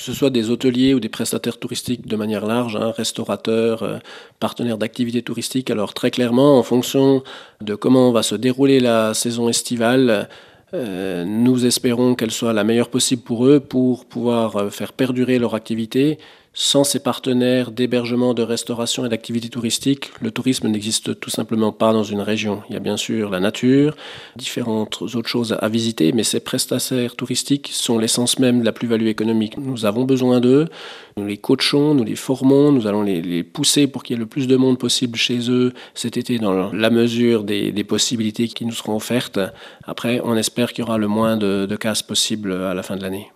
que ce soit des hôteliers ou des prestataires touristiques de manière large, hein, restaurateurs, partenaires d'activités touristiques. Alors très clairement, en fonction de comment va se dérouler la saison estivale, nous espérons qu'elle soit la meilleure possible pour eux pour pouvoir faire perdurer leur activité. Sans ces partenaires d'hébergement, de restauration et d'activités touristiques, le tourisme n'existe tout simplement pas dans une région. Il y a bien sûr la nature, différentes autres choses à visiter, mais ces prestataires touristiques sont l'essence même de la plus-value économique. Nous avons besoin d'eux, nous les coachons, nous les formons, nous allons les pousser pour qu'il y ait le plus de monde possible chez eux cet été dans la mesure des possibilités qui nous seront offertes. Après, on espère qu'il y aura le moins de casse possible à la fin de l'année.